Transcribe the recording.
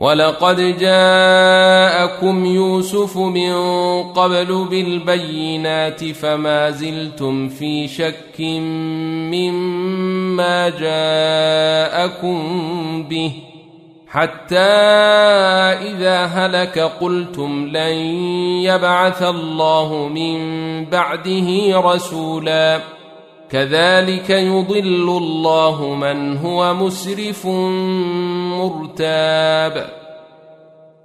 ولقد جاءكم يوسف من قبل بالبينات فما زلتم في شك مما جاءكم به حتى إذا هلك قلتم لن يبعث الله من بعده رسولا كذلك يضل الله من هو مسرف مرتاب